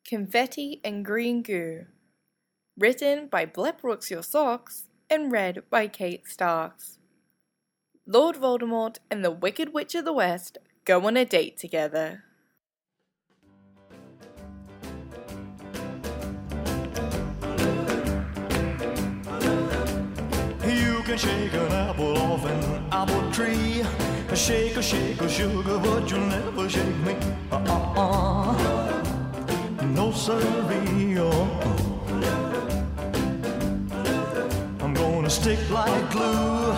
Confetti and Green Goo. Written by Blep Brooks Your Socks and read by Kate Starks. Lord Voldemort and the Wicked Witch of the West go on a date together. You can shake an apple off an apple tree. Shake a sugar, but you'll never shake me. No siree, I'm gonna stick like glue.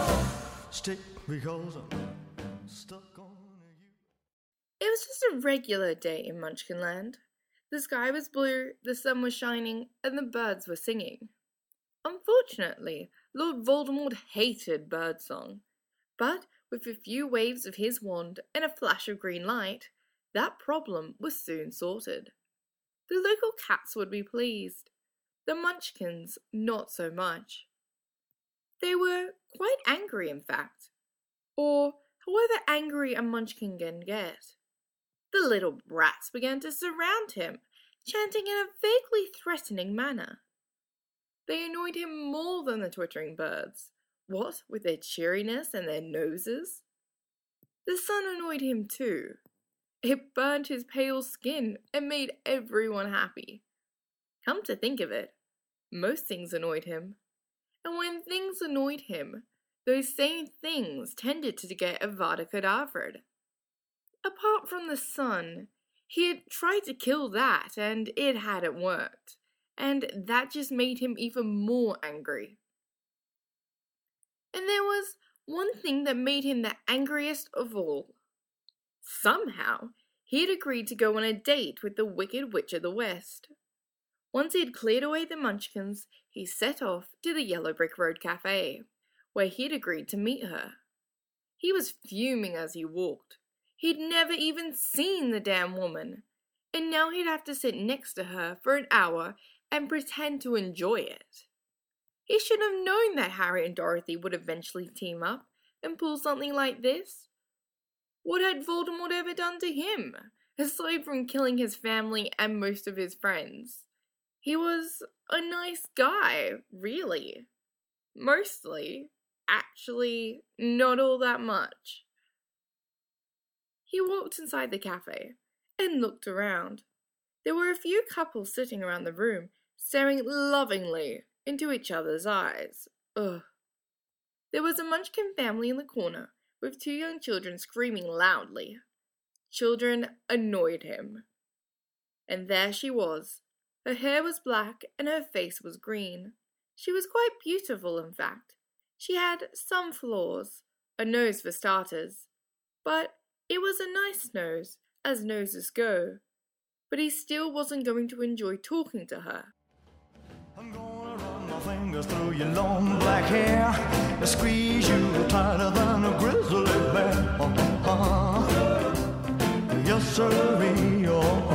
Stick because I'm stuck on you. It was just a regular day in Munchkinland. The sky was blue, the sun was shining, and the birds were singing. Unfortunately, Lord Voldemort hated birdsong, but with a few waves of his wand and a flash of green light, that problem was soon sorted. The local cats would be pleased, the Munchkins not so much. They were quite angry, in fact, or however angry a Munchkin can get. The little brats began to surround him, chanting in a vaguely threatening manner. They annoyed him more than the twittering birds, what with their cheeriness and their noses. The sun annoyed him too. It burned his pale skin and made everyone happy. Come to think of it, most things annoyed him. And when things annoyed him, those same things tended to get Avada Kedavra. Apart from the sun, he had tried to kill that and it hadn't worked. And that just made him even more angry. And there was one thing that made him the angriest of all. Somehow, he had agreed to go on a date with the Wicked Witch of the West. Once he had cleared away the Munchkins, he set off to the Yellow Brick Road Cafe, where he had agreed to meet her. He was fuming as he walked. He'd never even seen the damn woman, and now he'd have to sit next to her for an hour and pretend to enjoy it. He should have known that Harry and Dorothy would eventually team up and pull something like this. What had Voldemort ever done to him, aside from killing his family and most of his friends? He was a nice guy, really. Mostly. Actually, not all that much. He walked inside the cafe and looked around. There were a few couples sitting around the room, staring lovingly into each other's eyes. Ugh. There was a Munchkin family in the corner, with two young children screaming loudly. Children annoyed him. And there she was. Her hair was black and her face was green. She was quite beautiful, in fact. She had some flaws, a nose for starters. But it was a nice nose, as noses go. But he still wasn't going to enjoy talking to her. I'm gonna run my fingers through your long black hair and squeeze you tighter than a grizzly bear. Yes, sirree,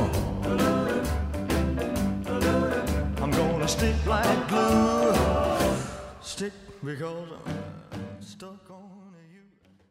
I'm gonna stick like glue. Stick because I'm stuck on you.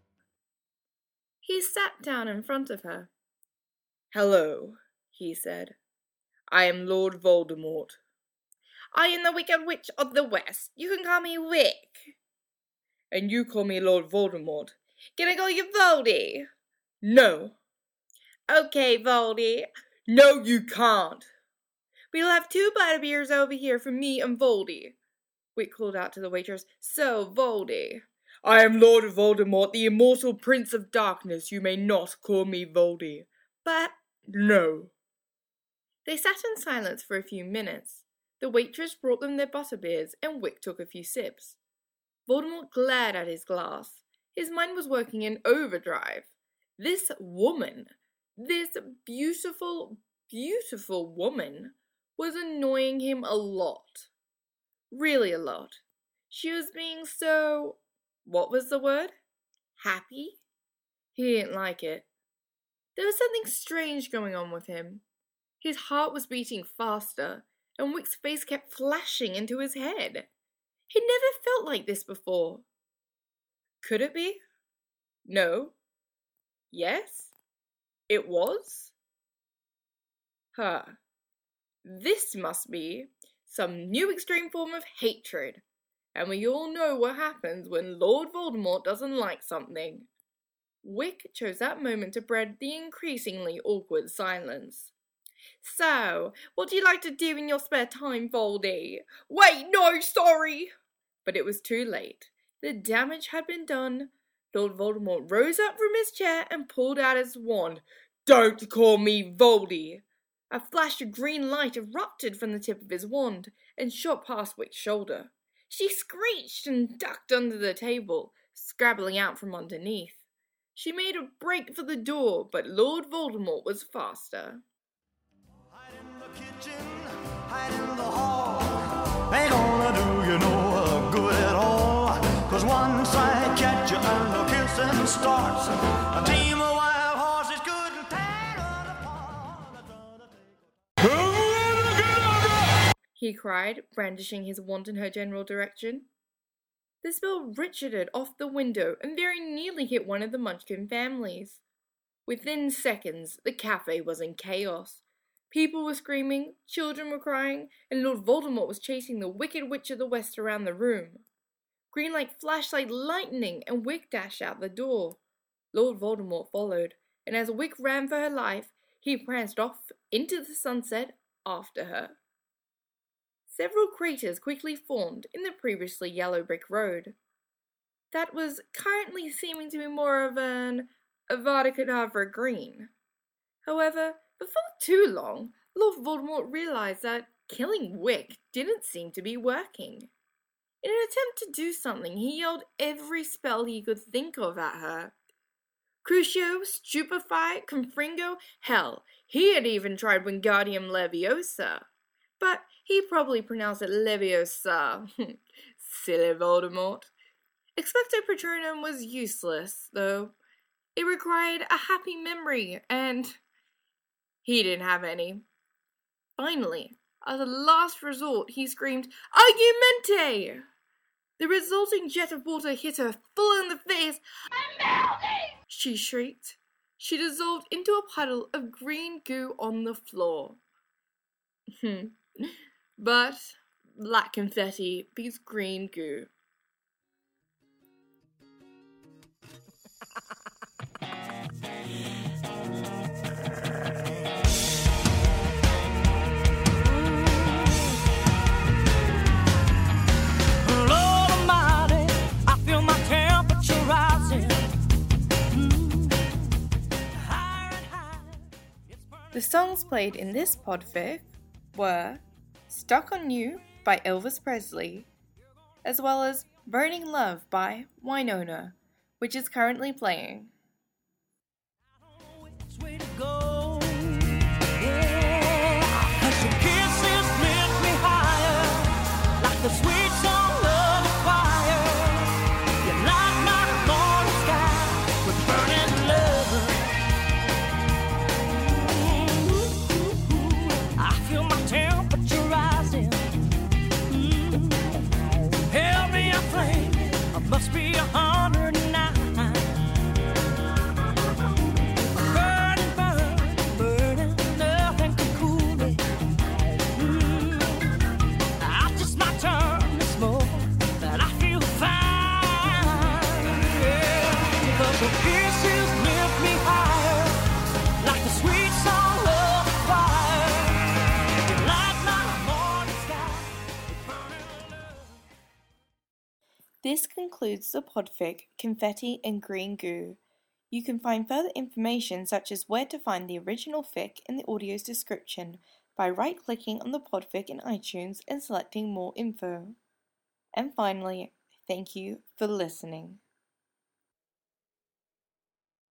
He sat down in front of her. "Hello," he said. "I am Lord Voldemort." "I am the Wicked Witch of the West. You can call me Wick." "And you call me Lord Voldemort." "Can I call you Voldy?" "No." "Okay, Voldy." "No, you can't." "We'll have 2 butterbeers over here for me and Voldy," Wick called out to the waitress. "So, Voldy." "I am Lord Voldemort, the immortal Prince of Darkness. You may not call me Voldy." "But..." "No." They sat in silence for a few minutes. The waitress brought them their butterbeers, and Wick took a few sips. Voldemort glared at his glass. His mind was working in overdrive. This woman, this beautiful, beautiful woman, was annoying him a lot. Really a lot. She was being so... what was the word? Happy? He didn't like it. There was something strange going on with him. His heart was beating faster, and Wick's face kept flashing into his head. He'd never felt like this before. Could it be? No. Yes? It was? Huh. This must be some new extreme form of hatred, and we all know what happens when Lord Voldemort doesn't like something. Wick chose that moment to break the increasingly awkward silence. So, what do you like to do in your spare time, Voldy? Wait, no, sorry! But it was too late. The damage had been done. Lord Voldemort rose up from his chair and pulled out his wand. Don't call me Voldy! A flash of green light erupted from the tip of his wand and shot past Wick's shoulder. She screeched and ducked under the table, scrabbling out from underneath. She made a break for the door, but Lord Voldemort was faster. Hide in the kitchen, hide in the hall. Ain't gonna do you no good at all. 'Cause once I catch you and the kissing starts, a team of wild horses couldn't tear us apart. He cried, brandishing his wand in her general direction. The spell ricocheted off the window and very nearly hit one of the Munchkin families. Within seconds, the cafe was in chaos. People were screaming, children were crying, and Lord Voldemort was chasing the Wicked Witch of the West around the room. Green light flashed like lightning, and Wick dashed out the door. Lord Voldemort followed, and as Wick ran for her life, he pranced off into the sunset after her. Several craters quickly formed in the previously yellow brick road. That was currently seeming to be more of an Avada Kedavra green. However, before too long, Lord Voldemort realized that killing Wick didn't seem to be working. In an attempt to do something, he yelled every spell he could think of at her. Crucio, Stupefy, Confringo, hell, he had even tried Wingardium Leviosa. But he probably pronounced it Leviosa. Silly Voldemort. Expecto Patronum was useless, though. It required a happy memory, and he didn't have any. Finally, as a last resort, he screamed, Argumente! The resulting jet of water hit her full in the face. I'm melting! She shrieked. She dissolved into a puddle of green goo on the floor. But black confetti beats green goo. The songs played in this podfic were Stuck on You by Elvis Presley, as well as Burning Love by Wynonna, which is currently playing. Must be 109. Burning, burning, burning, nothing can cool me. I just my turn to smoke, and I feel fine. Yeah, because the kisses lift me higher, like the sweet song of fire. You light my morning sky with burning love. This concludes the podfic Confetti and Green Goo. You can find further information such as where to find the original fic in the audio's description by right-clicking on the podfic in iTunes and selecting more info. And finally, thank you for listening.